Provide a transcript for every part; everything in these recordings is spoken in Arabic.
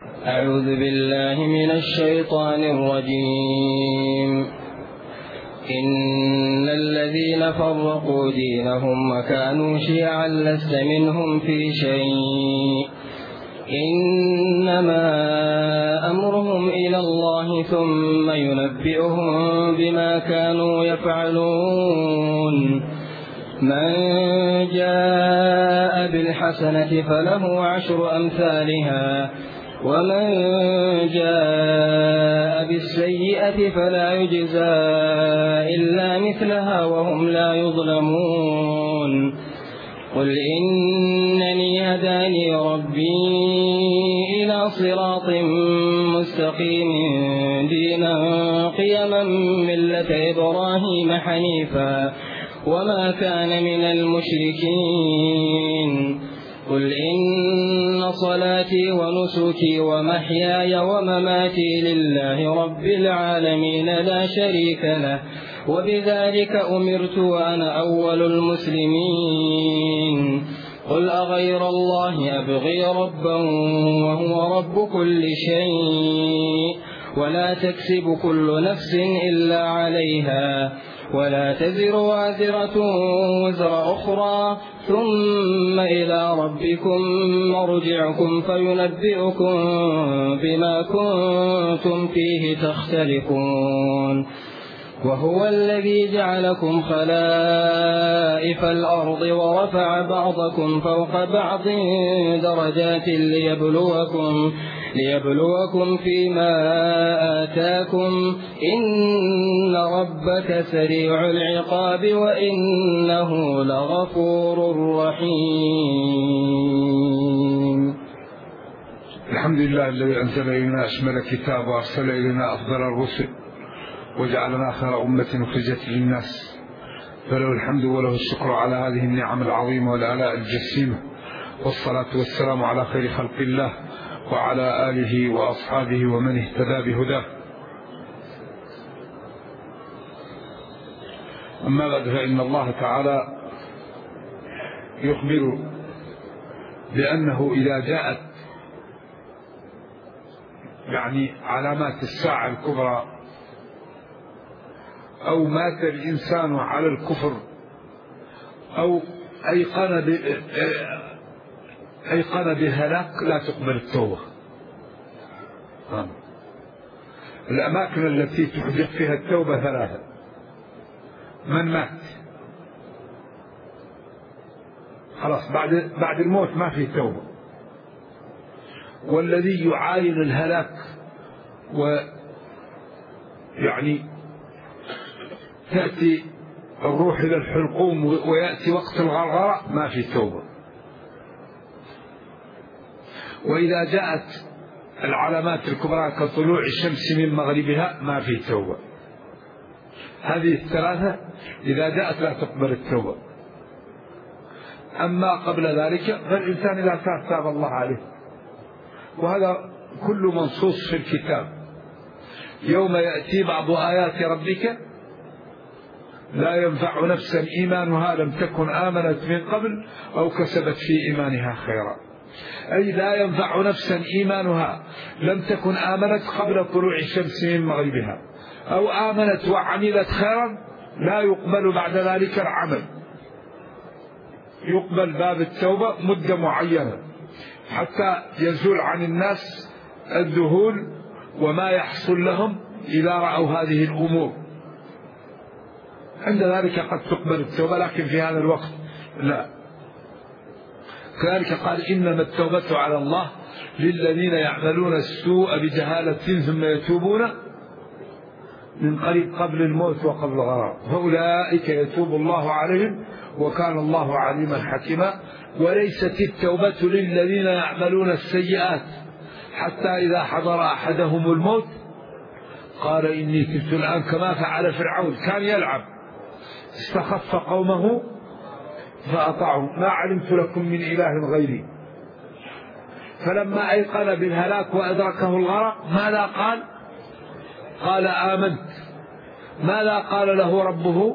أعوذ بالله من الشيطان الرجيم. إن الذين فرقوا دينهم وكانوا شيعا لست منهم في شيء إنما أمرهم إلى الله ثم ينبئهم بما كانوا يفعلون. من جاء بالحسنة فله 10 أمثالها ومن جاء بالسيئة فلا يجزى إلا مثلها وهم لا يظلمون. قل إنني هداني ربي إلى صراط مستقيم دينا قيما ملة إبراهيم حنيفا وما كان من المشركين. قل إن صلاتي ونسكي ومحياي ومماتي لله رب العالمين لا شريك له وبذلك أمرت وأنا أول المسلمين. قل أغير الله أبغي ربا وهو رب كل شيء ولا تكسب كل نفس إلا عليها ولا تزر وازرة وزر أخرى ثم إلى ربكم مرجعكم فينبئكم بما كنتم فيه تختلفون. وهو الذي جعلكم خلائف الأرض ورفع بعضكم فوق بعض درجات ليبلوكم فيما آتاكم إن ربك سريع العقاب وإنه لغفور رحيم. الحمد لله الذي أنزل إلينا أشمل كتاب وأرسل إلينا أفضل الرسل وجعلنا خير أمة أخرجت للناس، فله الحمد وله الشكر على هذه النعم العظيمة والآلاء الجسيمة، والصلاة والسلام على خير خلق الله وعلى آله وأصحابه ومن اهتدى بهداه. أما بعد، فإن الله تعالى يخبر بأنه إذا جاءت علامات الساعة الكبرى أو مات الإنسان على الكفر أو أيقن بهلاك لا تقبل التوبة. الأماكن التي تحدث فيها التوبة 3: من مات خلاص بعد الموت ما في توبة، والذي يعاين الهلاك تأتي الروح إلى الحلقوم ويأتي وقت الغرغرة ما في توبة. وإذا جاءت العلامات الكبرى كطلوع الشمس من مغربها ما في توبة. هذه ال3 إذا جاءت لا تقبل التوبة. أما قبل ذلك فالإنسان إذا تاب الله عليه، وهذا كل منصوص في الكتاب. يوم يأتي بعض آيات ربك لا ينفع نفسا إيمانها لم تكن آمنت من قبل أو كسبت في إيمانها خيرا. أي لا ينفع نفسا إيمانها لم تكن آمنت قبل طلوع الشمس من مغربها أو آمنت وعملت خيرا، لا يقبل بعد ذلك العمل. يقبل باب التوبة مدة معينة حتى يزول عن الناس الذهول وما يحصل لهم إذا رأوا هذه الأمور. عند ذلك قد تقبل التوبة، لكن في هذا الوقت لا. كذلك قال إنما التوبة على الله للذين يعملون السوء بجهالة ثم يتوبون من قريب قبل الموت وقبل الغرام فأولئك يتوب الله عليهم وكان الله عليما حكيما. وليست التوبة للذين يعملون السيئات حتى إذا حضر أحدهم الموت قال إني تبت الآن، كما فعل فرعون، كان يلعب استخف قومه فأطاعوا ما علمت لكم من إله غيري. فلما أيقن بالهلاك وأدركه الغرق ماذا قال؟ قال آمنت. ماذا قال له ربه؟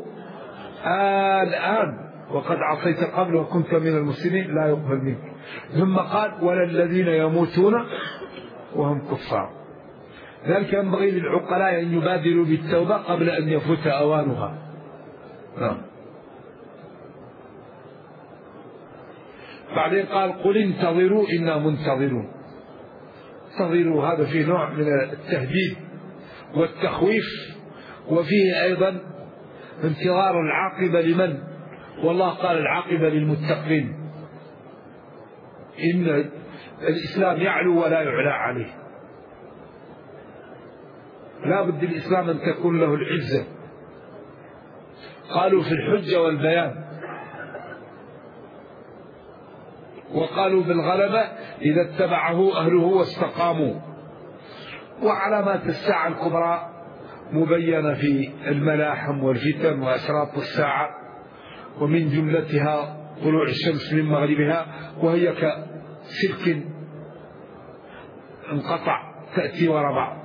الآن وقد عصيت قبل وكنت من المسلمين لا يقبل منك. ثم قال ولا الذين يموتون وهم كفار. ذلك ينبغي للعقلاء أن يبادروا بالتوبة قبل أن يفوت أوانها. بعدين قال قل انتظروا إنا منتظرون. انتظروا هذا فيه نوع من التهديد والتخويف، وفيه أيضا انتظار العاقبة لمن؟ والله قال العاقبة للمتقين. إن الإسلام يعلو ولا يعلى عليه، لا بد الإسلام أن تكون له العزة. قالوا في الحجة والبيان، وقالوا بالغلبة إذا اتبعه أهله واستقاموا. وعلامات الساعة الكبرى مبينة في الملاحم والفتن وأشراط الساعة، ومن جملتها طلوع الشمس من مغربها وهي كسلك انقطع تأتي وراء بعض،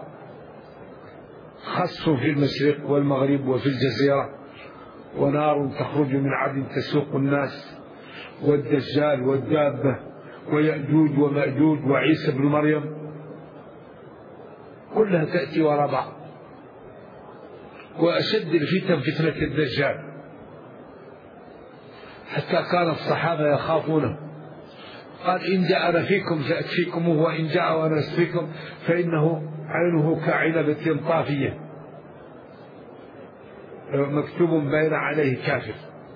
خسف في المشرق والمغرب وفي الجزيرة، ونار تخرج من عدن تسوق الناس، والدجال والدابة ويأجوج ومأجوج وعيسى بن مريم، كلها تأتي وراء بعض. وأشد الفتن فتنة الدجال، حتى كان الصحابة يخافونه. قال إن جاء أنا فيكم سأكفيكموه، وإن جاء وأنا أسفيكم فإنه عينه كعنبة طافية مكتوب بين عليه كافر.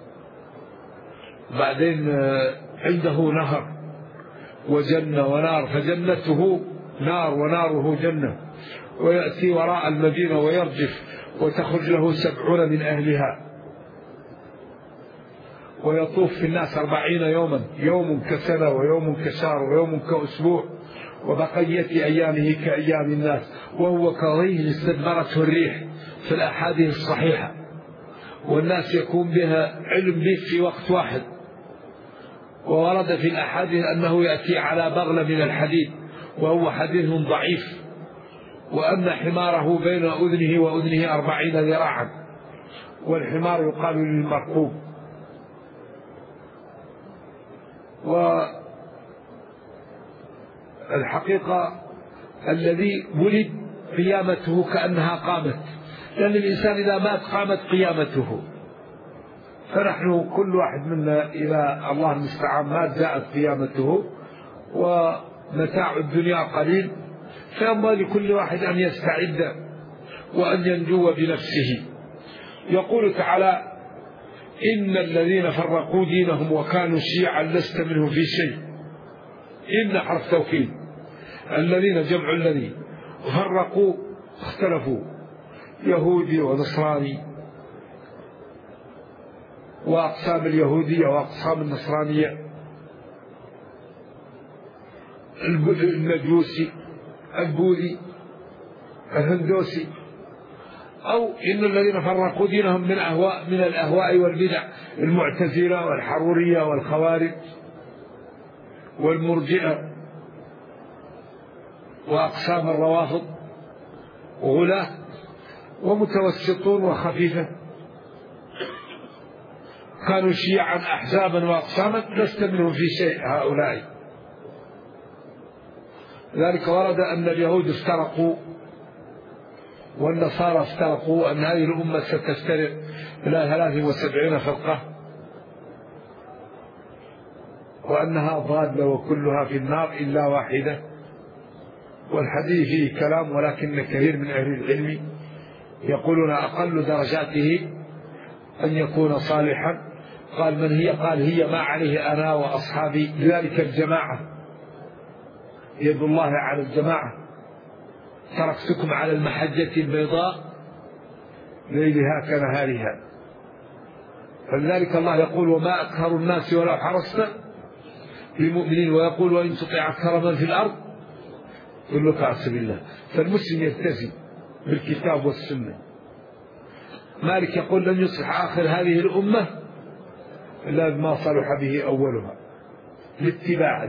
بعدين عنده نهر وجنة ونار، فجنته نار وناره جنة، ويأتي وراء المدينة ويرجف وتخرج له 70 من أهلها، ويطوف في الناس 40 يوما، يوم كسنة ويوم كشهر ويوم كأسبوع، وبقية أيامه كأيام الناس، وهو كظيل استدبرته الريح في الأحاديث الصحيحة، والناس يكون بها علم به في وقت واحد. وورد في الأحاديث أنه يأتي على بغلة من الحديد، وهو حديث ضعيف، وأن حماره بين أذنه وأذنه 40 ذراعا، والحمار يقال للمركوب. والحقيقة الذي ولد قيامته كأنها قامت، لأن الإنسان إذا مات قامت قيامته. فنحن كل واحد منا إلى الله المستعان مات جاءت قيامته، ومتاع الدنيا قليل، فينبغي لكل واحد أن يستعد وأن ينجو بنفسه. يقول تعالى إن الذين فرقوا دينهم وكانوا شيعا لست منهم في شيء. إن حرف توكيد، الذين جمع الذي فرقوا اختلفوا، يهودي ونصراني، وأقسام اليهودية وأقسام النصرانية، المجوسي، البوذي، الهندوسي، أو إن الذين فرقوا دينهم من الأهواء والبدع، المعتزلة والحرورية والخوارج والمرجئة وأقسام الروافض وغلاة ومتوسطون وخفيفة، كانوا شيعا أحزابا وأقساما لست منهم في شيء هؤلاء. ذلك ورد أن اليهود افترقوا والنصارى افترقوا، أن هذه الأمة ستفترق إلى 73 فرقة، وأنها ضالة وكلها في النار إلا واحدة. والحديث فيه كلام، ولكن كثير من أهل العلم يقولون أقل درجاته أن يكون صالحا. قال من هي؟ قال هي ما عليه أنا وأصحابي، لذلك الجماعة، يد الله على الجماعة، تركتكم على المحجة البيضاء ليلها كنهارها. فلذلك الله يقول وما أكثر الناس ولو حرصت بمؤمنين، ويقول وإن تطع أكثر من في الأرض يضلوك عن سبيل الله. فالمسلم يلتزم بالكتاب والسنة. مالك يقول لن يصلح آخر هذه الأمة إلا بما صلح به أولها، الاتباع.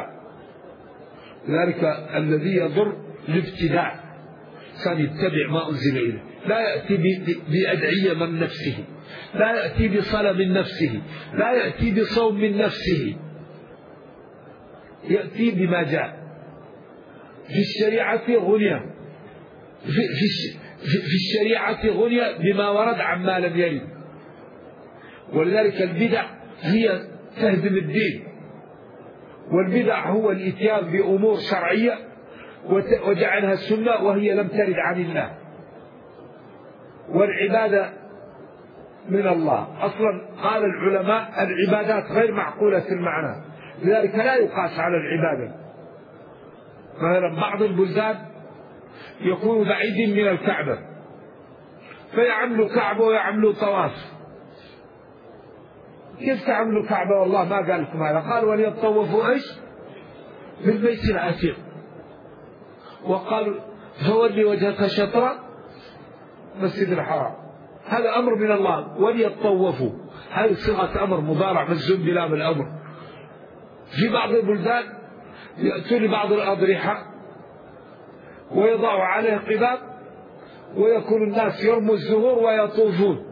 ذلك الذي يضر الابتداع، كان يتبع ما أنزل إليه، لا يأتي بأدعية من نفسه، لا يأتي بصلاة من نفسه، لا يأتي بصوم من نفسه، يأتي بما جاء. في الشريعة غنية، في الشريعة غنية بما ورد عما لم يرد. ولذلك البدع هي تهدم الدين، والبدع هو الإتيان بأمور شرعية وجعلها السنة وهي لم ترد عن الله. والعبادة من الله أصلا. قال العلماء العبادات غير معقولة المعنى، لذلك لا يقاس على العبادة. مثلا بعض البلدان يكون بعيد من الكعبة فيعملوا كعبة ويعملوا طواف. كيف تعملوا كعبة والله ما قال لكم هذا؟ قال وليطوفوا ايش بالبيت العتيق، وقالوا فولي وجهك شطر مسجد الحرام. هذا أمر من الله. وليطوفوا هذه صيغة أمر مضارع مجزوم بلام الأمر. في بعض البلدان يأتوا لبعض الأضرحة ويضعوا عليه قباب ويكون الناس يرموا الزهور ويطوفون.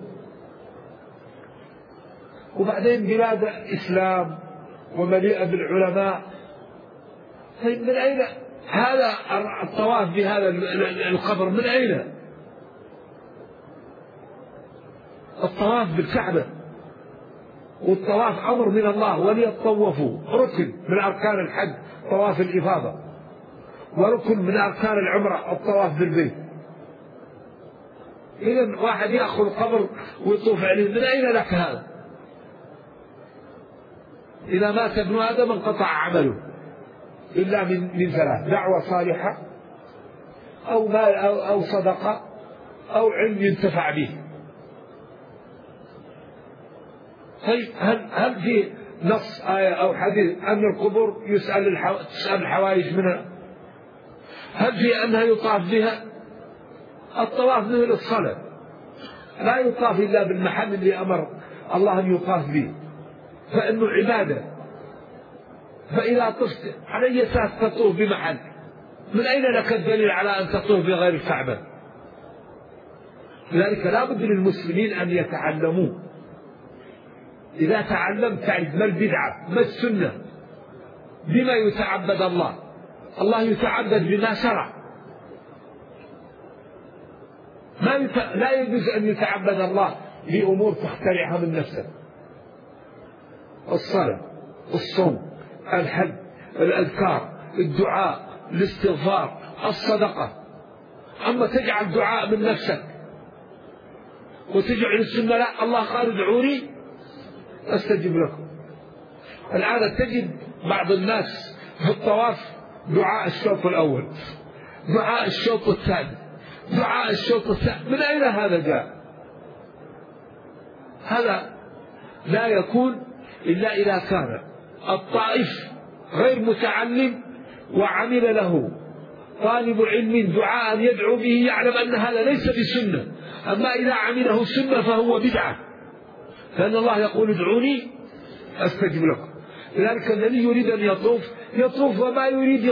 وبعدين بلاد إسلام ومليئة بالعلماء. طيب من أين هذا الطواف بهذا القبر؟ من أين الطواف بالكعبة؟ والطواف أمر من الله. وليطوفوا ركن من أركان الحج طواف الإفاضة، وركن من أركان العمرة الطواف بالبيت. إذن واحد يأخذ قبر ويطوف عليه، من أين لك هذا؟ إذا مات ابن آدم انقطع عمله إلا من ثلاث: دعوة صالحة أو مال أو صدقة أو علم ينتفع به. طيب هل في نص آية أو حديث أن القبور تسأل الحوائج منها؟ هل في أنها يطاف بها؟ الطواف مثل الصلاة، لا يطاف إلا بالمحل اللي أمر الله أن يطاف به، فإنه عبادة. فإذا طفت على أي أساس تطوف بمحل؟ من أين لك الدليل على أن تطوف بغير الكعبة؟ لذلك لا بد للمسلمين أن يتعلموا. إذا تعلمت تعرف ما البدعة ما السنة، بما يتعبد الله. الله يتعبد بما شرع، لا يجوز أن يتعبد الله بأمور تخترعها من نفسك. الصلاة، الصوم، الحج، الأذكار، الدعاء، الاستغفار، الصدقة. أما تجعل دعاء من نفسك وتجعل السنة لا، الله قال ادعوني أستجب لكم. الآن تجد بعض الناس في الطواف دعاء الشوط الأول، دعاء الشوط الثاني، دعاء الشوط الثالث. من أين هذا جاء؟ هذا لا يكون إلا إذا كان الطائف غير متعلم وعمل له طالب علم دعاء يدعو به يعلم أن هذا ليس بسنة. أما إذا عمله سنة فهو بدعة، لأن الله يقول ادعوني أستجب لكم. لذلك الذي يريد أن يطوف وما يريد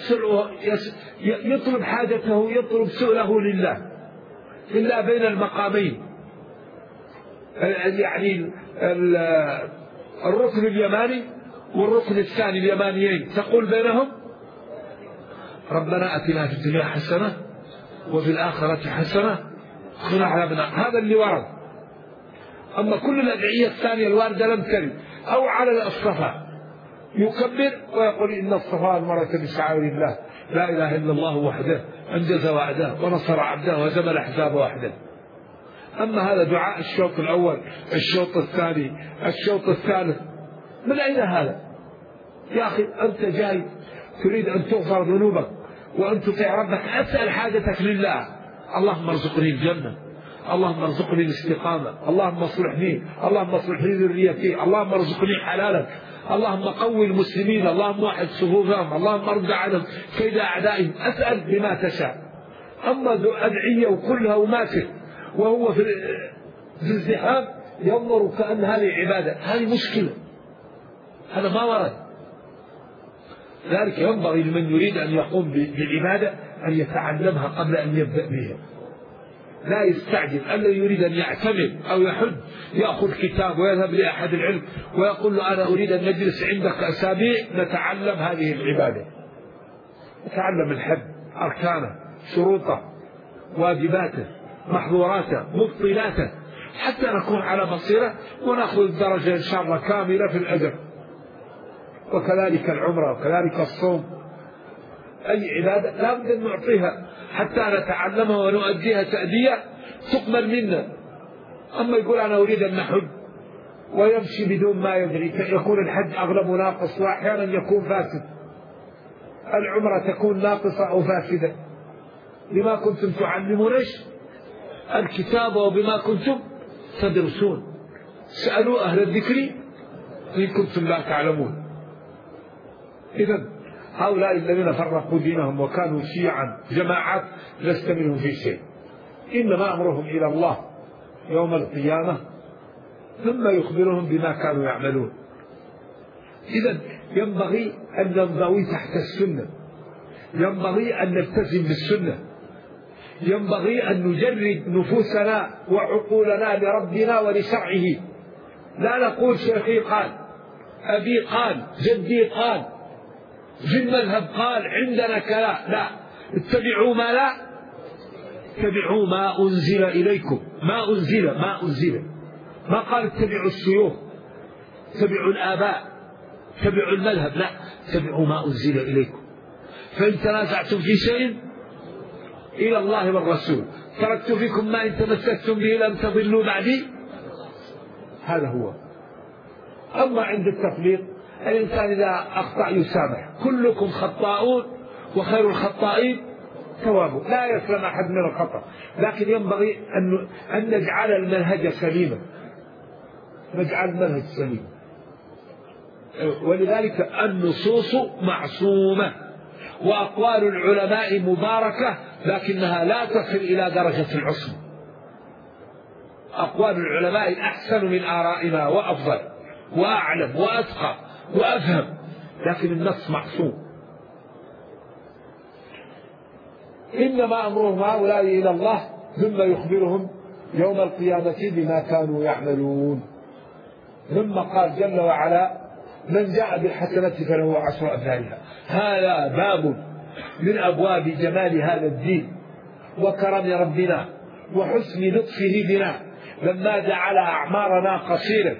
يطلب حاجته، يطلب سؤله لله إلا بين المقامين، يعني الركن اليماني والركن الثاني اليمانيين، تقول بينهم ربنا أتنا في الدنيا حسنة وفي الآخرة حسنة وقنا عذاب النار. هذا اللي ورد. أما كل الأدعية الثانية الواردة لم ترد. أو على الصفا يكبر ويقول إن الصفا والمروة بشعائر الله لا إله إلا الله وحده أنجز وعده ونصر عبده وهزم الأحزاب وحده. أما هذا دعاء الشوط الأول، الشوط الثاني، الشوط الثالث، من أين هذا؟ يا أخي أنت جاي تريد أن تغفر ذنوبك وأن تطيع ربك، أسأل حاجتك لله. اللهم ارزقني الجنة، اللهم ارزقني الاستقامة، اللهم اصلحني، اللهم اصلح لي ذريتي، اللهم ارزقني حلالك، اللهم قوي المسلمين، اللهم واحد صفوفهم، اللهم ارد عنهم كيد أعدائهم. أسأل بما تشاء. أما أدعية وكلها وماسك وهو في الازدحام ينظر كأن هذه عبادة، هذه مشكلة، هذا ما ورد. ذلك ينبغي لمن يريد أن يقوم بالعبادة أن يتعلمها قبل أن يبدأ بها. لا يستعجل. الذي يريد أن يعتمر أو يحج يأخذ كتاب ويذهب لأحد العلم ويقول له أنا أريد أن نجلس عندك أسابيع نتعلم هذه العبادة. نتعلم الحج، أركانه، شروطه، واجباته، محظوراته، مبطلاته، حتى نكون على بصيرة ونأخذ الدرجة إن شاء الله كاملة في الأجر. وكذلك العمرة، وكذلك الصوم، أي عبادة لا بد أن نعطيها حتى نتعلمها ونؤديها تأدية تقبل منا. أما يقول أنا أريد أن نحج ويمشي بدون ما يدري، يكون الحج أغلبه ناقص وأحيانا يكون فاسد، العمرة تكون ناقصة أو فاسدة. بما كنتم تعلمون الكتاب وبما كنتم تدرسون، سألوا أهل الذكر إن كنتم لا تعلمون. إذن هؤلاء الذين فرقوا دينهم وكانوا شيعا جماعات لست منهم في شيء، إنما أمرهم إلى الله يوم القيامة ثم يخبرهم بما كانوا يعملون. إذن ينبغي أن ننضوي تحت السنة، ينبغي أن نلتزم بالسنة، ينبغي أن نجرد نفوسنا وعقولنا لربنا ولشرعه. لا نقول شيخي قال، أبي قال، جدي قال، في المذهب قال، عندنا كلام. لا، اتبعوا ما لا، اتبعوا ما أنزل إليكم، ما أنزل. ما قال اتبعوا الشيوخ، اتبعوا الآباء، اتبعوا المذهب، لا، اتبعوا ما أنزل إليكم. فإن تنازعتم في شيء إلى الله والرسول، تركت فيكم ما إن تمسكتم به لم تضلوا بعدي. هذا هو. أما عند التفريق، الإنسان إذا أخطأ يسامح، كلكم خطاؤون وخير الخطائين توابون، لا يسلم أحد من الخطأ، لكن ينبغي أن نجعل المنهج سليما، نجعل المنهج سليما. ولذلك النصوص معصومة، وأقوال العلماء مباركة، لكنها لا تصل إلى درجة العصمة. أقوال العلماء أحسن من آرائنا وأفضل وأعلم وأتقى وأفهم، لكن النص معصوم. إنما أمرهم هؤلاء إلى الله ثم يخبرهم يوم القيامة بما كانوا يعملون. ثم قال جل وعلا: من جاء بالحسنة فله 10 أمثالها. هذا باب من أبواب جمال هذا الدين وكرم ربنا وحسن لطفه بنا، لما جعل أعمارنا قصيرة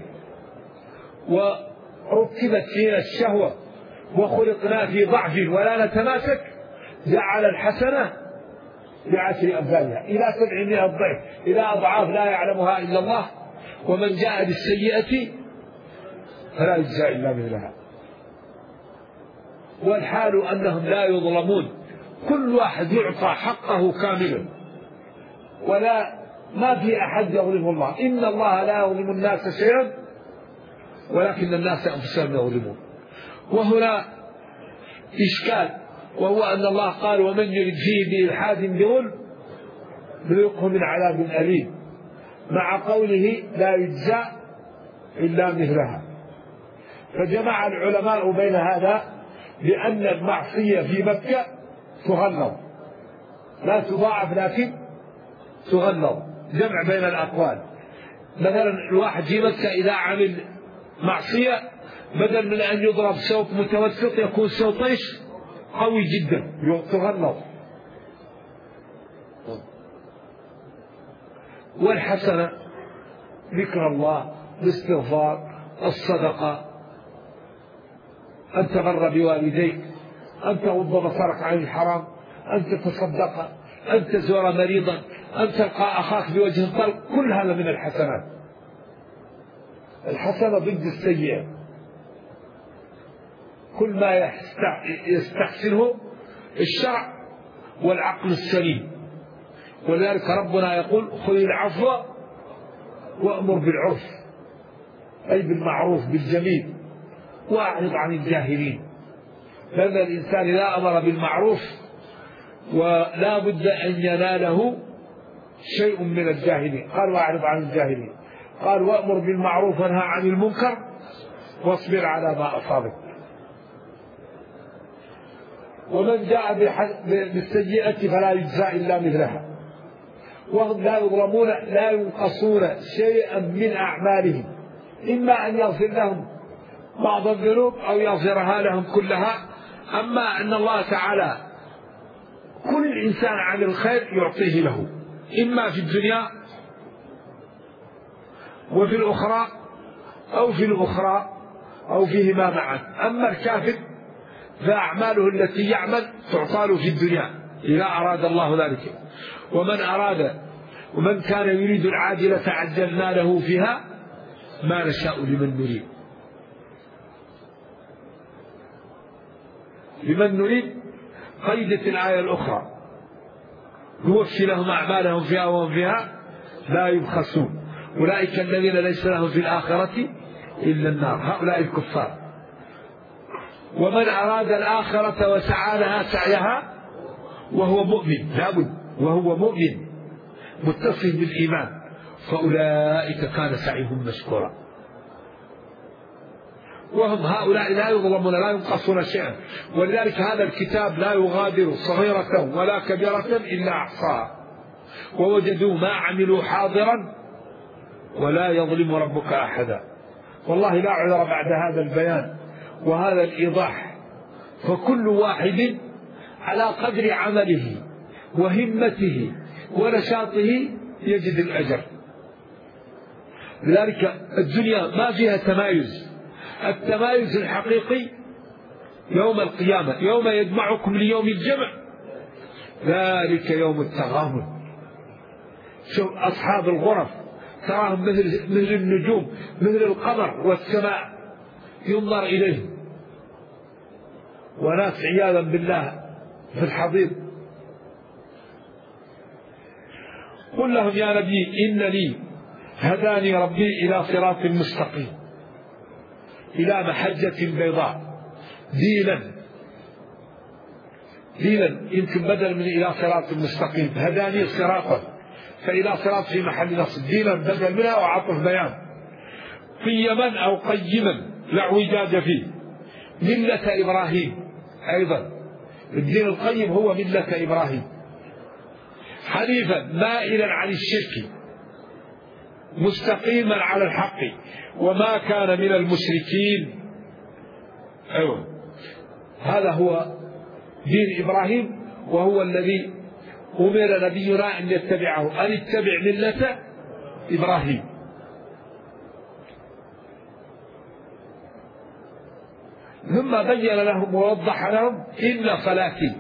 وركبت فينا الشهوة وخلقنا في ضعف ولا نتماسك، جعل الحسنة ب10 أمثالها إلى 700 ضعف، إلى أضعاف لا يعلمها إلا الله. ومن جاء بالسيئة فلا يجزى إلا مثلها. والحال أنهم لا يظلمون، كل واحد يعطى حقه كاملا، ما في أحد يظلم الله. إن الله لا يظلم الناس شيئا ولكن الناس أنفسهم يظلمون. وهنا إشكال، وهو أن الله قال: ومن يرد فيه بإلحاد بظلم نذقه من عذاب أليم، مع قوله لا يجزى إلا مثلها. فجمع العلماء بين هذا بأن المعصية في مكة تغلظ، لا تضاعف لكن تغلظ، جمع بين الأقوال. مثلا الواحد في مكة إذا عمل معصية بدل من أن يضرب صوت متوسط يكون صوت قوي جدا، تغلظ. والحسنة ذكر الله، الاستغفار، الصدقة، أن تبر بوالديك، أن تغض بصرك عن الحرام، أن تتصدق، أن تزور مريضا، أن تلقى أخاك بوجه الطلق، كل هذا من الحسنات. الحسنة ضد السيئة، كل ما يستحسنه الشرع والعقل السليم. ولذلك ربنا يقول: خذ العفو وأمر بالعرف، أي بالمعروف بالجميل، وأعرض عن الجاهلين. لأن الإنسان إذا أمر بالمعروف ولا بد أن يناله شيء من الجاهلين. قال: وأعرض عن الجاهلين. قال: وأمر بالمعروف وانهى عن المنكر واصبر على ما أصابك. ومن جاء بالسيئة فلا يجزى إلا مثلها، وهم لا يظلمون، لا ينقصون شيئا من أعمالهم، إما أن يغفر لهم بعض الذنوب أو يغفرها لهم كلها. أما أن الله تعالى كل إنسان عن الخير يعطيه له، إما في الدنيا وفي الأخرى أو في الأخرى أو فيهما معا. أما الكافر فأعماله التي يعمل تعطى له في الدنيا إذا أراد الله ذلك. ومن كان يريد العاجلة عجلنا له فيها ما نشاء لمن نريد. قيدت الآية الأخرى نوفي لهم أعمالهم فيها وهم فيها لا يبخسون أولئك الذين ليس لهم في الآخرة إلا النار، هؤلاء الكفار. ومن أراد الآخرة وسعى لها سعيها وهو مؤمن، لابد وهو مؤمن متصل بالإيمان، فأولئك كان سعيهم مشكورا. وهم هؤلاء لا يظلمون لا ينقصون شيئا، ولذلك هذا الكتاب لا يغادر صغيرة ولا كبيرة إلا أحصاها ووجدوا ما عملوا حاضرا ولا يظلم ربك أحدا. والله لا عذر بعد هذا البيان وهذا الإيضاح، فكل واحد على قدر عمله وهمته ونشاطه يجد الأجر. لذلك الدنيا ما فيها تمايز، التمايز الحقيقي يوم القيامة، يوم يجمعكم ليوم الجمع، ذلك يوم التغابن. شوف أصحاب الغرف تراهم مثل النجوم، مثل القمر والسماء ينظر إليه، وناس عياذا بالله في الحضيض. قل لهم يا نبي إنني هداني ربي إلى صراط مستقيم، إلى محجة بيضاء دينا يمكن بدل من إلى صراط مستقيم، هداني صراطا، فإلى صراط في محل نصب، دينا بدل منها وعطف بيان. قيما أو قيما لا اعوجاج فيه، ملة إبراهيم، أيضا الدين القيم هو ملة إبراهيم، حنيفا مائلا عن الشرك مستقيما على الحق وما كان من المشركين. أيوة، هذا هو دين إبراهيم، وهو الذي أمر نبينا أن يتبعه، أن اتبع ملة إبراهيم. ثم بين لهم ووضح لهم إن صلاتي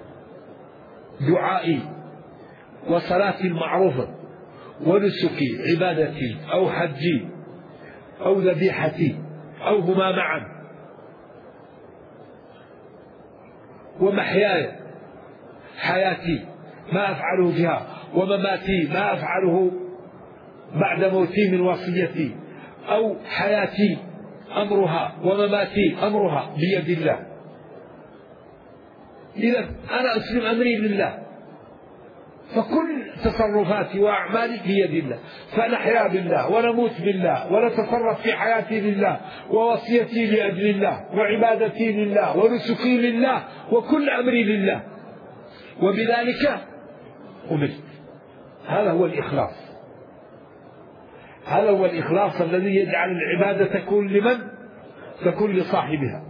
دعائي وصلاتي المعروفة ونسكي عبادتي أو حجي أو ذبيحتي أو هما معا، ومحياي حياتي ما أفعله فيها، ومماتي ما أفعله بعد موتي من وصيتي، أو حياتي أمرها ومماتي أمرها بيد الله. إذا أنا أسلم أمري لله، فكل تصرفاتي وأعمالي بيد الله، فنحيا بالله ونموت بالله ونتصرف في حياتي لله، ووصيتي لأجل الله، وعبادتي لله، ونسكي لله، وكل أمري لله، وبذلك أمرت. هذا هو الإخلاص، هذا هو الإخلاص الذي يجعل العبادة تكون لمن؟ تكون لصاحبها.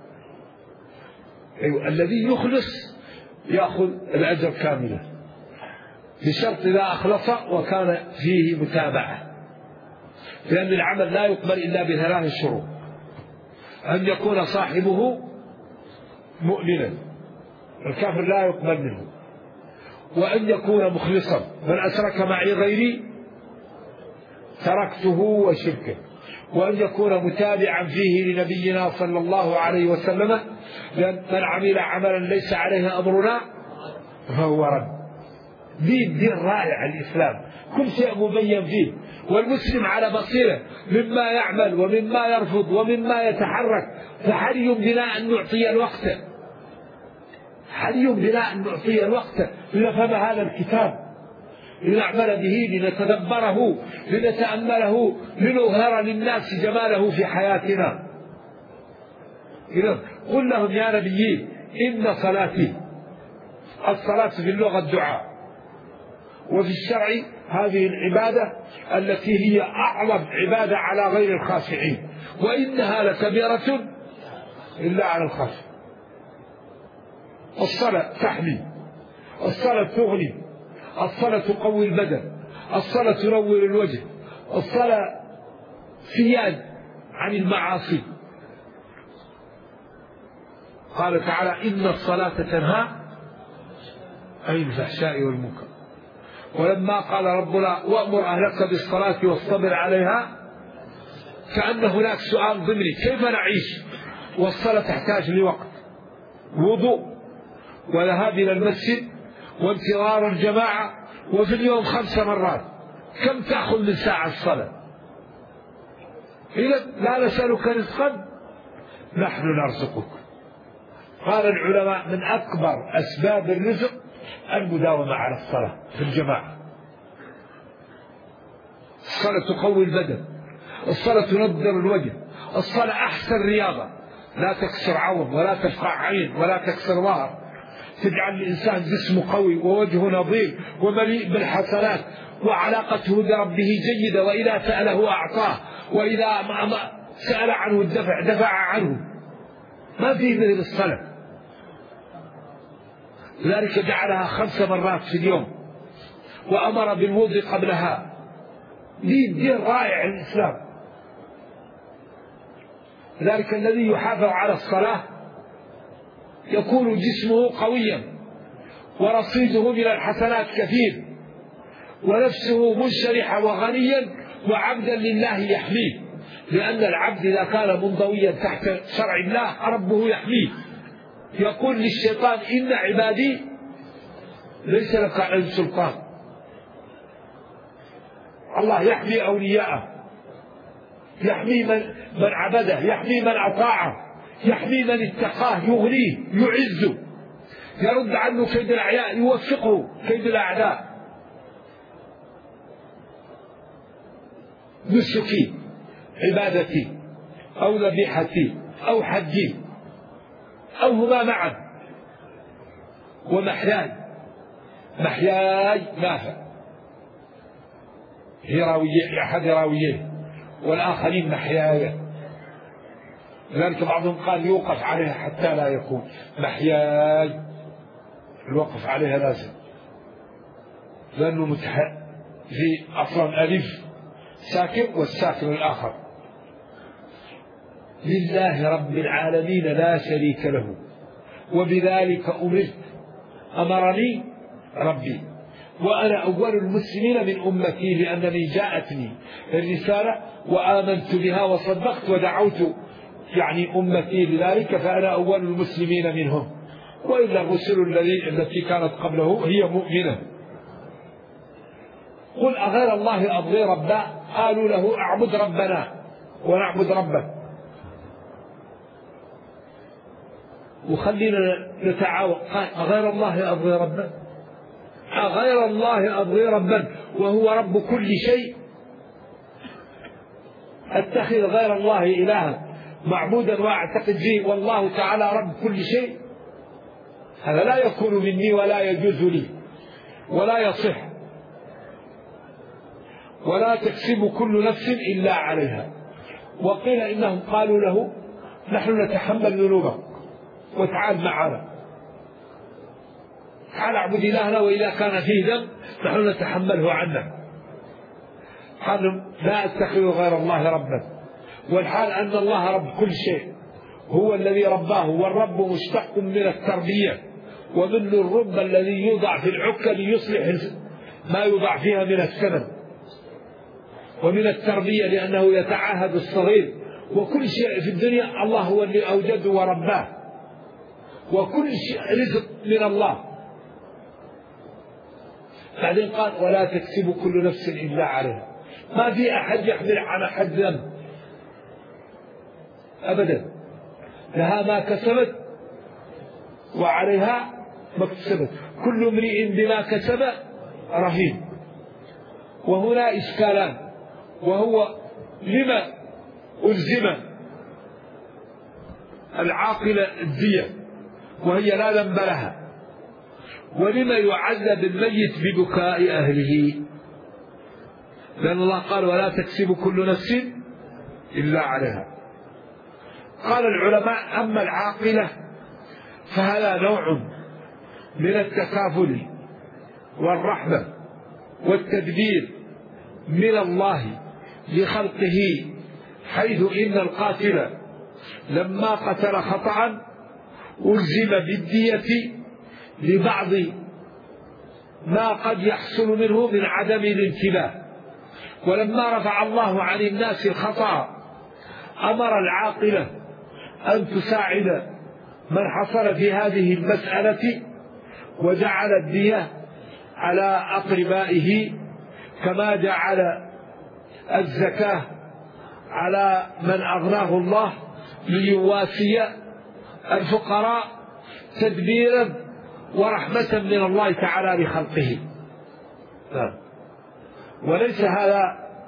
أيوة، الذي يخلص يأخذ الأجر كاملا، بشرط إذا أخلص وكان فيه متابعة، لأن العمل لا يقبل إلا بثلاث شروط: أن يكون صاحبه مؤمنا، الكافر لا يقبل منه، وأن يكون مخلصا، من أشرك معي غيري تركته وشركه، وأن يكون متابعا فيه لنبينا صلى الله عليه وسلم، لأن من عمل عملا ليس عليه أمرنا فهو رد. دين رائع الإسلام، كل شيء مبين فيه، والمسلم على بصيرة مما يعمل ومما يرفض ومما يتحرك، فحري بنا أن نعطي الوقت، حري بنا أن نعطي الوقت لنفهم هذا الكتاب، لنعمل به، لنتدبره، لنتأمله، لنظهر للناس جماله في حياتنا. إذن قل لهم يا نبي إن صلاتي، الصلاة في اللغة الدعاء، وفي الشرع هذه العبادة التي هي أعظم عبادة على غير الخاشعين، وإنها لكبيرة إلا على الخاشعين. الصلاة تحمي الصلاة تغني، الصلاة تقوي البدن، الصلاة تنور الوجه، الصلاة سياد عن المعاصي. قال تعالى إن الصلاة تنهى عن الفحشاء والمنكر. ولما قال ربنا وأمر أهلك بالصلاة واصطبر عليها، كأن هناك سؤال ضمني: كيف نعيش والصلاة تحتاج لوقت وضوء وذهاب إلى المسجد وانتظار الجماعة، وفي اليوم 5 مرات، كم تأخذ من ساعة الصلاة؟ إذا لا نسألك رزقا، نحن نرزقك. قال العلماء من أكبر أسباب الرزق المداومة على الصلاة في الجماعة. الصلاة تقوي البدن، الصلاة تنظر الوجه، الصلاة أحسن رياضة، لا تكسر عظم ولا ترفع عين ولا تكسر ظهر، تجعل الإنسان جسمه قوي ووجهه نظيف ومليء بالحسنات، وعلاقته بربه جيدة، وإذا سأله أعطاه، وإذا ما سأل عنه الدفع دفع عنه. ما فيه مثل الصلاة. لذلك جعلها 5 مرات في اليوم، وأمر بالوضوء قبلها. دين رائع الإسلام. لذلك الذي يحافظ على الصلاة يكون جسمه قويا ورصيده من الحسنات كثير، ونفسه منشرحة وغنيا وعبدا لله يحميه، لأن العبد إذا كان منضويا تحت شرع الله ربه يحميه. يقول للشيطان إن عبادي ليس لك عليهم سلطان. الله يحمي أولياءه، يحمي من عبده، يحمي من أطاعه، يحمي من اتقاه، يغنيه، يعزه، يرد عنه كيد الأعداء، يوفقه كيد الأعداء. نسكي، عبادتي، أو ذبيحتي، أو حجي، أو هما معا، ومحياي. محياي نافع هي راوية أحد راويه، والآخرين محياي. لذلك بعضهم قال يوقف عليها حتى لا يكون محياي، الوقف عليها لازم، لأنه في أصلا ألف ساكن والساكن الآخر. لله رب العالمين لا شريك له، وبذلك أمرت، أمرني ربي، وأنا أول المسلمين من أمتي، لأنني جاءتني الرسالة وآمنت بها وصدقت ودعوت أمتي لذلك، فأنا أول المسلمين منهم. وإلا الرسل التي كانت قبله هي مؤمنة. قل أغير الله أبغي ربا، قالوا له أعبد ربنا ونعبد ربك. وخلينا نتعاون. قال أغير الله أبغي ربا، أغير الله أبغي ربا وهو رب كل شيء، أتخذ غير الله إلها معبودا وأعتقد فيه والله تعالى رب كل شيء؟ هذا لا يكون مني ولا يجوز لي ولا يصح. ولا تكسب كل نفس إلا عليها. وقيل إنهم قالوا له نحن نتحمل ذنوبك وتعال معنا، تعال اعبد إلهنا وإذا كان فيه ذنب نحن نتحمله عنا. قالوا لا أتخذ غير الله ربا، والحال أن الله رب كل شيء، هو الذي رباه. والرب مشتق من التربية، ومن الرب الذي يوضع في العكة ليصلح ما يوضع فيها من السمن، ومن التربية لأنه يتعاهد الصغير. وكل شيء في الدنيا الله هو اللي أوجده ورباه، وكل شيء رزق من الله. بعدين قال ولا تكسب كل نفس إلا عليها. ما في أحد يحمل عن أحد ذنب أبدا، لها ما كسبت وعليها ما اكتسبت، كل امرئ بما كسب رهين. وهنا إشكالان، وهو لما ألزم العاقلة الدية وهي لا ذنب لها، ولما يعذب الميت ببكاء أهله؟ لأن الله قال ولا تكسب كل نفس إلا عليها. قال العلماء أما العاقلة فهذا نوع من التكافل والرحمة والتدبير من الله لخلقه، حيث إن القاتل لما قتل خطأ ألزم بالدية لبعض ما قد يحصل منه من عدم الانتباه، ولما رفع الله عن الناس الخطأ أمر العاقلة أن تساعد من حصل في هذه المسألة، وجعل الدية على أقربائه، كما جعل الزكاة على من أغناه الله ليواسي الفقراء تدبيرا ورحمة من الله تعالى لخلقه. وليس هذا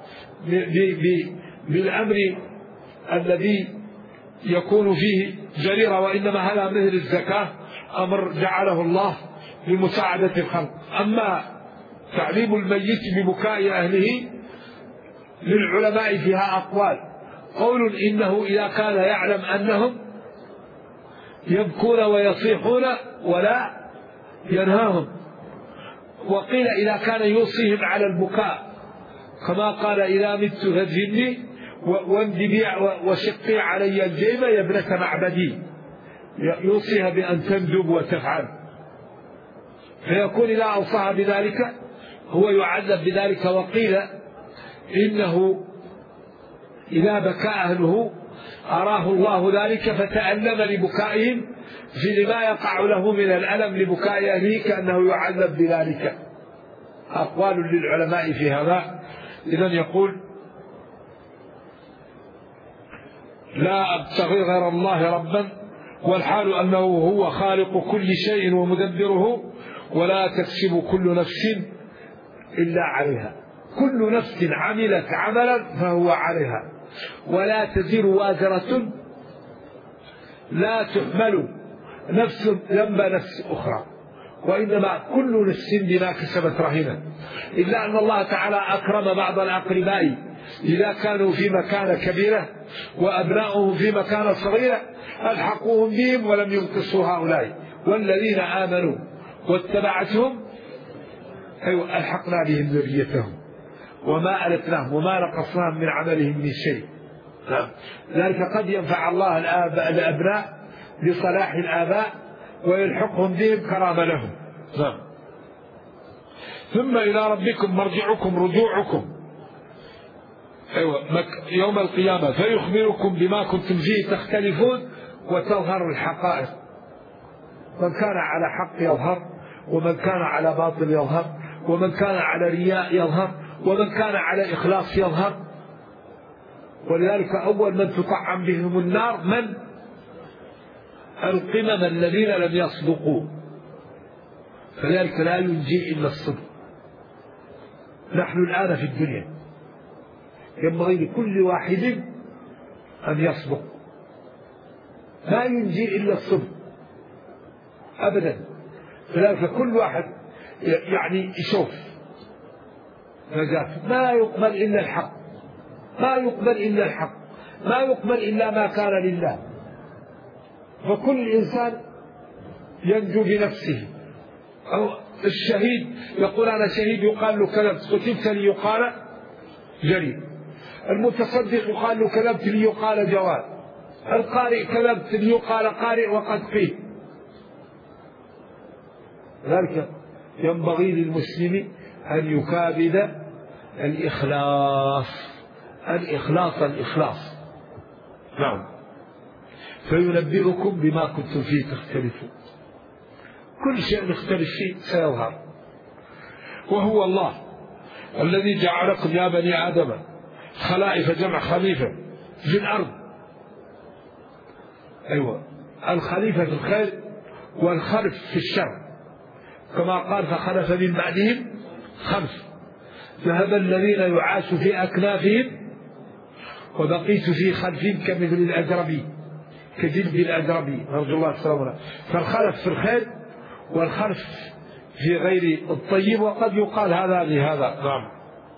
بالأمر الذي يكون فيه جريرة، وإنما هذا مثل الزكاة أمر جعله الله لمساعدة الخلق. أما تعليم الميت ببكاء أهله للعلماء فيها أقوال. قول إنه إذا كان يعلم أنهم يبكون ويصيحون ولا ينهاهم، وقيل إذا كان يوصيهم على البكاء، كما قال إذا مت فادفني واندبي وشقي علي الجيب يا ابنة معبدي، يوصيها بأن تندب وتفعل، فيكون إذا أوصاها بذلك هو يعذب بذلك. وقيل إنه إذا بكى أهله أراه الله ذلك فتألم لبكائهم، في ما يقع له من الألم لبكاء أهله كأنه يعذب بذلك. أقوال للعلماء في هذا. إذن يقول: لا أبتغي غير الله ربا والحال أنه هو خالق كل شيء ومدبره، ولا تكسب كل نفس إلا عليها، كل نفس عملت عملا فهو عليها، ولا تزر وازرة، لا تحمل نفس ذنب نفس أخرى، وإنما كل نفس بما كسبت رهينة، إلا أن الله تعالى أكرم بعض الأقرباء إذا كانوا في مكانة كبيرة وأبناؤهم في مكانة صغيرة ألحقوهم بهم ولم ينقصوا هؤلاء، والذين آمنوا واتبعتهم ألحقنا بهم ذريتهم وما ألتناهم وما نقصناهم من عملهم من شيء. ذلك قد ينفع الله الأبناء لصلاح الآباء ويلحقهم بهم كرامة لهم. ثم إلى ربكم مرجعكم رجوعكم يوم القيامة فيخبركم بما كنتم فيه تختلفون وتظهر الحقائق، من كان على حق يظهر، ومن كان على باطل يظهر، ومن كان على رياء يظهر، ومن كان على إخلاص يظهر. ولذلك أول من تطعم بهم النار من؟ القمم الذين لم يصدقوا، فذلك لا ينجي إلا الصدق. نحن الآن في الدنيا ينبغي لكل واحد أن يصدق، لا ينجي إلا الصدق أبدا. فذلك كل واحد يعني يشوف نجاته، ما يقبل إلا الحق، ما يقبل إلا الحق، ما يقبل إلا ما كان لله. فكل إنسان ينجو بنفسه. أو الشهيد يقول أنا شهيد يقال له كذبت قتلت لي يقال جريء، المتصدق يقال له كذبت لي يقال جواد، القارئ كذبت لي يقال قارئ وقد قيل. ذلك ينبغي للمسلم أن يكابد الإخلاص. نعم. فينبئكم بما كنتم فيه تختلفون، كل شيء نختلف فيه سيظهر. وهو الله الذي جعلكم يا بني آدم خلائف، جمع خليفة، في الأرض. الخليفة في الخير والخلف في الشر، كما قال فخلف من بعدهم خلف ذهب الذين يعاش في أكنافهم وبقيت في خلفهم كمثل الأجربي، كجلد الأجربي، نرجو الله السلامة. فالخلف في الخير والخلف في غير الطيب، وقد يقال هذا لهذا. نعم.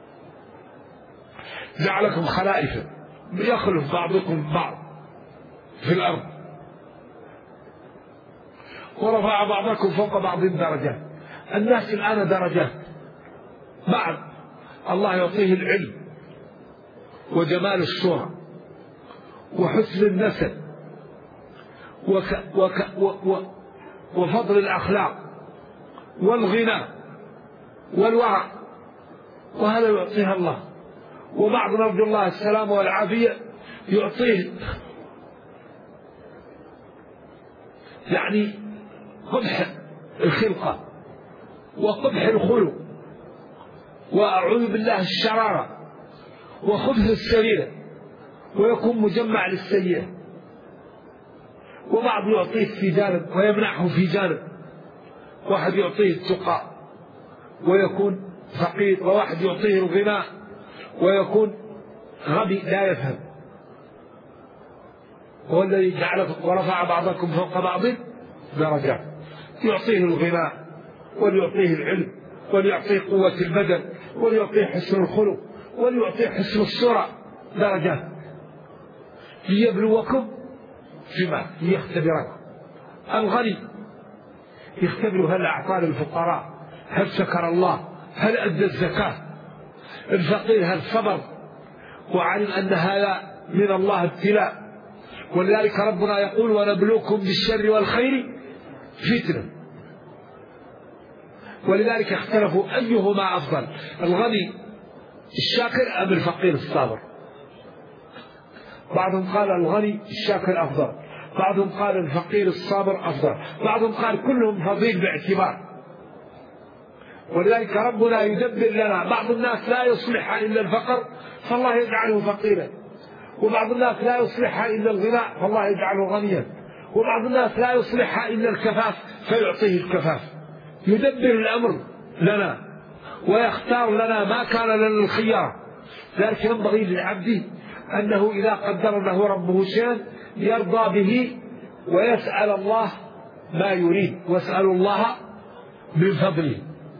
جعلكم خلائف، يخلف بعضكم بعض في الأرض. ورفع بعضكم فوق بعض درجات. الناس الآن درجات، بعض الله يعطيه العلم وجمال الصورة وحسن النسب وفضل الأخلاق والغنى والورع، وهذا يعطيها الله. وبعض نرجو الله السلامة والعافية يعطيه يعني قبح الخلقة وقبح الخلق وأعوذ بالله الشرارة وخبث السريرة، ويكون مجمع للسيئة. وبعض يعطيه في جانب ويمنعه في جانب، واحد يعطيه التقى ويكون فقير، وواحد يعطيه الغناء ويكون غبي لا يفهم. هو الذي جعلكم ورفع بعضكم فوق بعض درجات، يعطيه الغناء وليعطيه العلم وليعطيه قوة البدن وليعطيه حسن الخلق وليعطيه حسن الصورة درجات، ليبلوكم فيما ليختبركم. الغني يختبر هل أعطى للفقراء، هل شكر الله، هل أدى الزكاة. الفقير هل صبر وعلم أن هذا من الله ابتلاء. ولذلك ربنا يقول ونبلوكم بالشر والخير فتنة. ولذلك اختلفوا أيهما أفضل، الغني الشاكر أم الفقير الصابر. بعضهم قال الغني الشاكر أفضل، بعضهم قال الفقير الصابر أفضل، بعضهم قال كلهم فضيل باعتبار. ولذلك ربنا يدبر لنا. بعض الناس لا يصلحها إلا الفقر فالله يجعله فقيرا، وبعض الناس لا يصلحها إلا الغناء فالله يجعله غنيا، وبعض الناس لا يصلحها إلا الكفاف فيعطيه الكفاف. يدبر الأمر لنا ويختار لنا ما كان لنا الخيار. ذلك ينبغي للعبد أنه إذا قدر له ربه شيئا يرضى به ويسأل الله ما يريد، واسأل الله من فضله.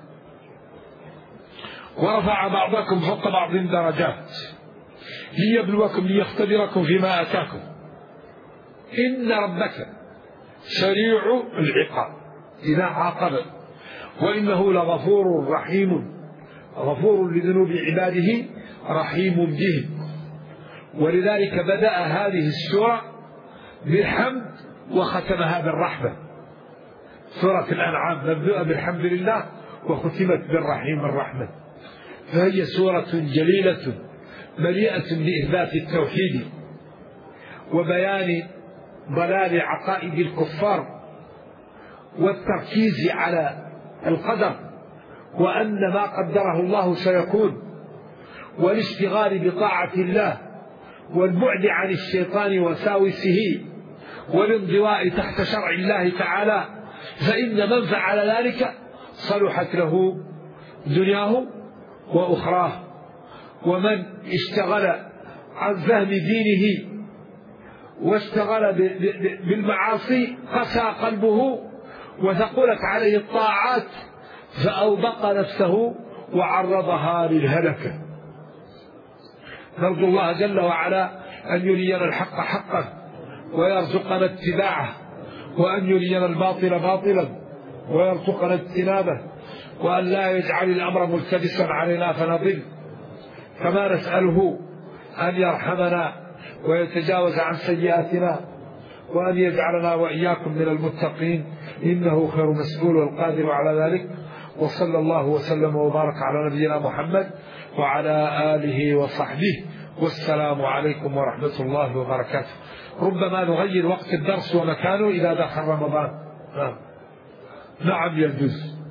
ورفع بعضكم فوق بعض درجات ليبلوكم ليختبركم فيما آتاكم إن ربك سريع العقاب إذا عاقب، وإنه لغفور رحيم، غفور لذنوب عباده رحيم بهم. ولذلك بدأ هذه السورة بالحمد وختمها بالرحمة. سورة الأنعام مبدوءة بالحمد لله وختمت بالرحيم الرحمة. فهي سورة جليلة مليئة بإثبات التوحيد وبيان ضلال عقائد الكفار والتركيز على القدر وأن ما قدره الله سيكون، والاشتغال بطاعة الله والبعد عن الشيطان وساوسه والانضواء تحت شرع الله تعالى. فإن من فعل ذلك صلحت له دنياه وأخراه، ومن اشتغل عن فهم دينه واشتغل بالمعاصي قسى قلبه وثقلت عليه الطاعات فأوبق نفسه وعرضها للهلكة. نرجو الله جل وعلا أن يرينا الحق حقا ويرزقنا اتباعه، وأن يرينا الباطل باطلا ويرزقنا اجتنابه، وأن لا يجعل الأمر ملتبسا علينا فنضل. كما نسأله أن يرحمنا ويتجاوز عن سيئاتنا، وأن يجعلنا وإياكم من المتقين إنه خير مسؤول والقادر على ذلك. وصلى الله وسلم وبارك على نبينا محمد وعلى آله وصحبه، والسلام عليكم ورحمة الله وبركاته. ربما نغير وقت الدرس ومكانه إذا دخل رمضان. نعم يجوز.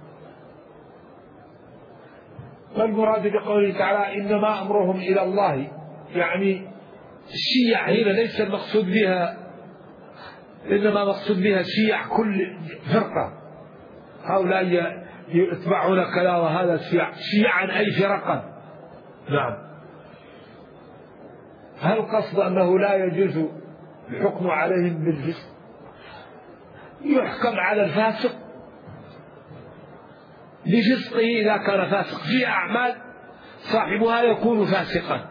والمراد بقوله تعالى إنما أمرهم إلى الله، يعني الشيع هنا ليس المقصود بها، إنما مقصود بها شيع كل فرقة، هؤلاء يتبعون كذا وهذا شيعا أي فرقا. نعم. هل قصد أنه لا يجوز الحكم عليهم بالفسق؟ يحكم على الفاسق بفسقه إذا كان فاسق في أعمال صاحبها يكون فاسقا.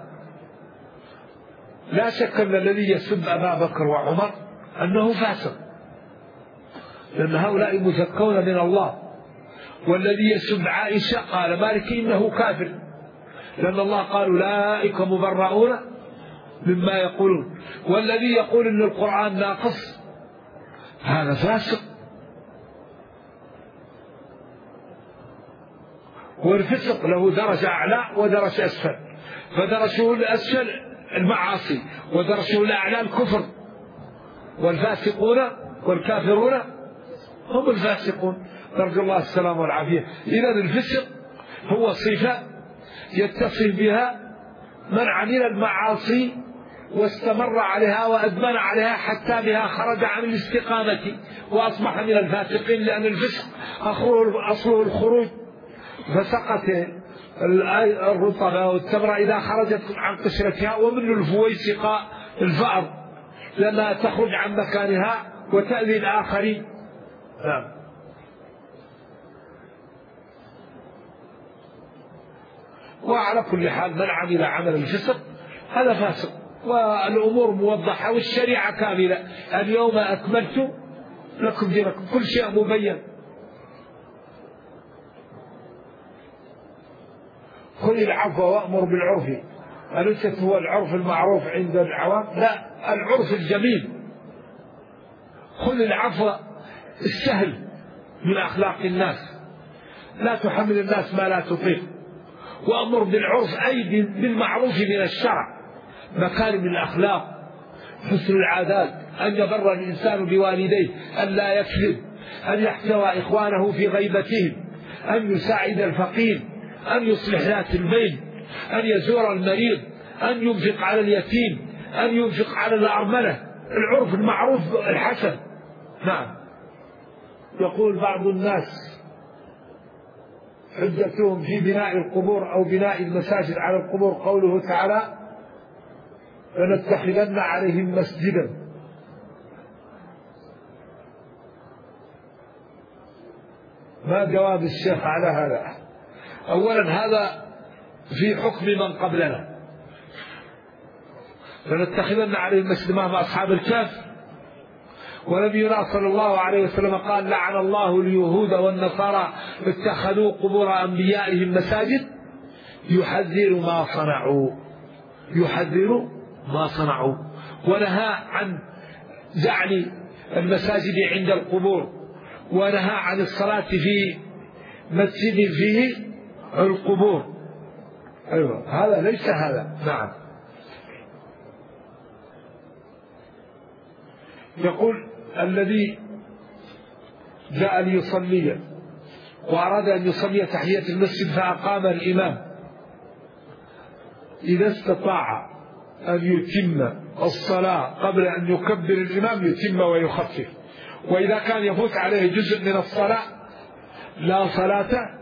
لا شك أن الذي يسب أبا بكر وعمر أنه فاسق، لأن هؤلاء مزكون من الله. والذي يسب عائشة قال مالك إنه كافر، لأن الله قال أولئك مبرؤون مما يقولون. والذي يقول إن القرآن ناقص هذا فاسق. والفسق له درجة أعلى ودرجة أسفل، فدرجه الأسفل المعاصي ودرجه الأعلى الكفر، والفاسقون والكافرون هم الفاسقون، نرجو الله السلامة والعافية. إذن الفسق هو صفة يتصف بها من عمل المعاصي واستمر عليها وأدمن عليها حتى بها خرج عن الاستقامة وأصبح من الفاسقين، لأن الفسق أصله الخروج، فسقط الرطبة والتمرة إذا خرجت عن قشرتها، ومن الفويسقة الفأر لأنها تخرج عن مكانها وتأذي الآخرين. وعلى كل حال من عمل عمل الفسق هذا فاسق، والأمور موضحة والشريعة كاملة. اليوم أكملت لكم دينكم، كل شيء مبين. خذ العفو وأمر بالعرف، أليس هو العرف المعروف عند العوام؟ لا، العرف الجميل. خذ العفو السهل من أخلاق الناس، لا تحمل الناس ما لا تطيق. وأمر بالعرف أي بالمعروف من الشرع، مكارم الأخلاق، حسن العادات، أن يبر الإنسان بوالديه، أن لا يكذب، أن يحتوى إخوانه في غيبتهم، أن يساعد الفقير، أن يصلح ذات البين، أن يزور المريض، أن ينفق على اليتيم، أن ينفق على الأرملة. العرف المعروف الحسن. نعم. يقول بعض الناس حجتهم في بناء القبور أو بناء المساجد على القبور قوله تعالى لنتخذن عليهم مسجدا. ما جواب الشيخ على هذا؟ أولا هذا في حكم من قبلنا، لنتخذن عليهم مسجدا مع أصحاب الكهف. ونبينا صلى الله عليه وسلم قال لعن الله اليهود والنصارى اتخذوا قبور أنبيائهم مساجد يحذر ما صنعوا. ونهى عن جعل المساجد عند القبور، ونهى عن الصلاة في مسجد فيه القبور. أيوة، هذا ليس هذا. نعم. يقول الذي جاء ليصلي وأراد أن يصلي تحية المسجد فأقام الإمام، إذا استطاع أن يتم الصلاة قبل أن يكبر الإمام يتم ويخفف. وإذا كان يفوت عليه جزء من الصلاة لا صلاة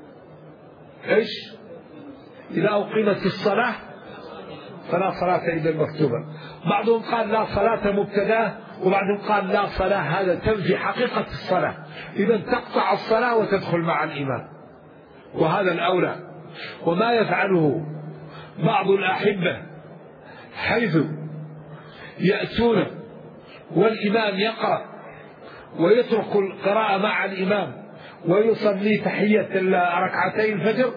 إذا أقيمت الصلاة فلا صلاة إلا المكتوبة. بعضهم قال لا صلاة مبتدأ، وبعضهم قال لا صلاة، هذا تنفي حقيقة الصلاة، إذا تقطع الصلاة وتدخل مع الإمام، وهذا الأولى. وما يفعله بعض الأحبة حيث يأتون والإمام يقرأ ويترك القراءة مع الإمام ويصلي تحية ركعتي الفجر،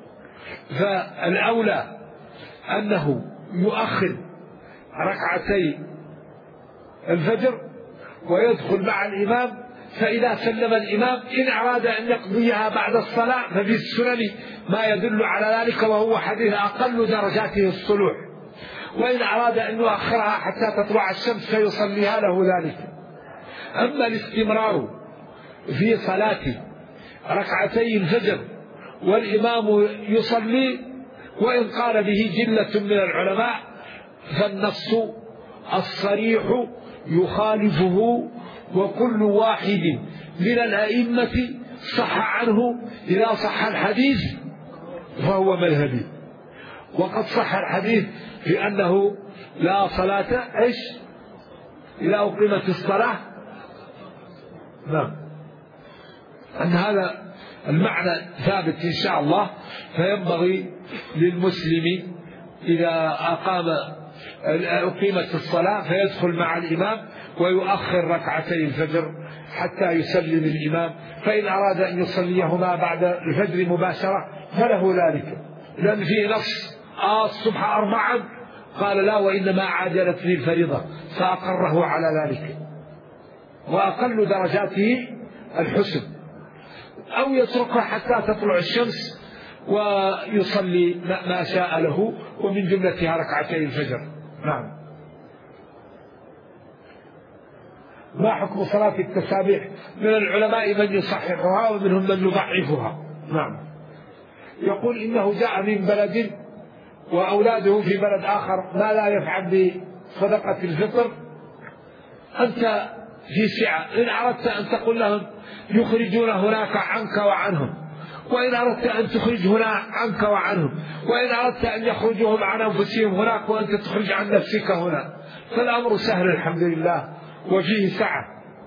فالأولى أنه يؤخر ركعتي الفجر ويدخل مع الإمام، فإذا سلم الإمام إن أراد أن يقضيها بعد الصلاة ففي السنن ما يدل على ذلك، وهو حديث أقل درجاته الصلوح. وإن أراد أن يؤخرها حتى تطلع الشمس فيصليها له ذلك. أما الاستمرار في صلاة ركعتي الفجر والإمام يصلي، وإن قال به جلة من العلماء، فالنص الصريح يخالفه، وكل واحد من الأئمة صح عنه. إذا صح الحديث فهو مذهبي، وقد صح الحديث في أنه لا صلاة إذا أقيمت الصلاة. نعم، أن هذا المعنى ثابت إن شاء الله. فينبغي للمسلم إذا أقام أقيمت الصلاة فيدخل مع الإمام ويؤخر ركعتي الفجر حتى يسلم الإمام، فإن أراد أن يصليهما بعد الفجر مباشرة فله ذلك، لأن فيه نص الصبح 4 قال لا وإنما عاجلت لي الفريضة فأقره على ذلك. وأقل درجاته الحسن، أو يتركها حتى تطلع الشمس ويصلي ما شاء له، ومن جملتها ركعتي الفجر. نعم. ما حكم صلاة التسابيح؟ من العلماء من يصححها ومنهم من يضعفها. نعم. يقول إنه جاء من بلد وأولاده في بلد آخر ما لا يفعل بصدقة الفطر، أنت في سعة، إن أردت أن تقول لهم يخرجون هناك عنك وعنهم، وإن أردت أن تخرج هنا عنك وعنهم، وإن أردت أن يخرجهم عن أنفسهم هناك وأنت تخرج عن نفسك هنا، فالأمر سهل الحمد لله وفيه سعة.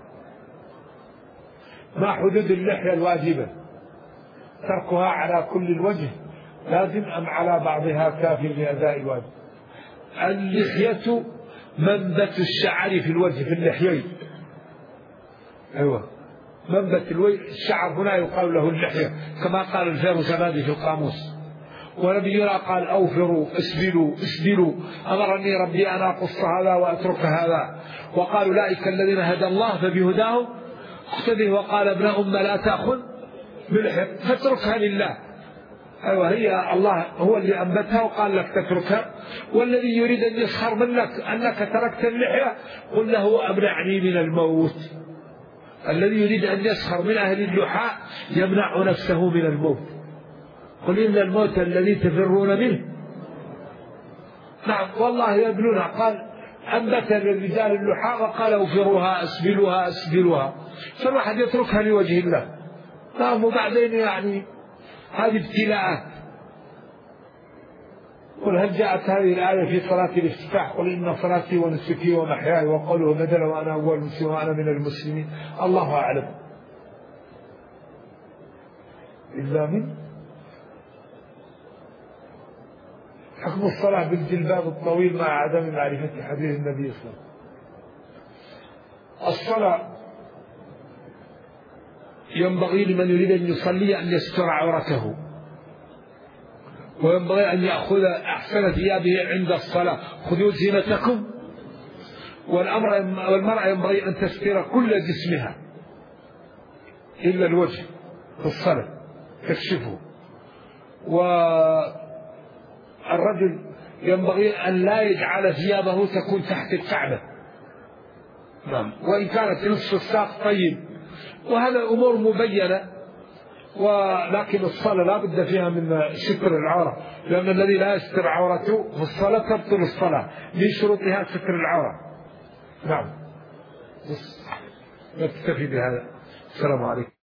ما حدود اللحية الواجبة؟ تركها على كل الوجه لازم أم على بعضها كافي لأداء الواجب؟ اللحية منبت الشعر في الوجه، في اللحيين. أيوة، منبت الشعر هنا يقال له اللحية، كما قال الفيروزبادي في القاموس. ونبينا قال أوفروا اسبلوا اسبلوا، أمرني ربي أن أقص هذا وأترك هذا. وقال أولئك الذين هدى الله فبهداه اقتده، وقال ابن أم لا تأخذ باللحية فاتركها لله. أيوة، هي الله هو اللي أنبتها وقال لك تتركها. والذي يريد أن يسخر منك أنك تركت اللحية قل له أمنعني من الموت. الذي يريد أن يسخر من أهل اللحاء يمنع نفسه من الموت. قل إن الموت الذي تفرون منه. نعم والله يبلونها، قال أنبت للرجال اللحاء وقال اوفروها اسبلوها اسبلوها، فالواحد يتركها لوجه الله. نعم. وبعدين يعني هذه ابتلاءات. قل هل جاءت هذه الآية في صلاة الافتتاح؟ قل إن صلاتي ونسكي ومحياي وقوله بدل وأنا أول مسلم وأنا من المسلمين. الله أعلم. إلا من حكم الصلاة بالجلباب الطويل مع عدم معرفة حديث النبي صلى الله عليه وسلم. الصلاة ينبغي لمن يريد أن يصلي أن يستر عورته، وينبغي أن يأخذ أحسن ثيابه عند الصلاة. خذوا زينتكم. والمرأة ينبغي أن تستر كل جسمها إلا الوجه في الصلاة تكشفه. والرجل ينبغي أن لا يجعل ثيابه تكون تحت الكعبة، نعم، وإن كانت نصف الساق طيب، وهذا أمور مبينة. ولكن الصلاة لا بد فيها من ستر العورة، لأن الذي لا يستر عورته في الصلاة تبطل الصلاة، من شروطها ستر العورة. نعم. نكتفي بهذا. السلام عليكم.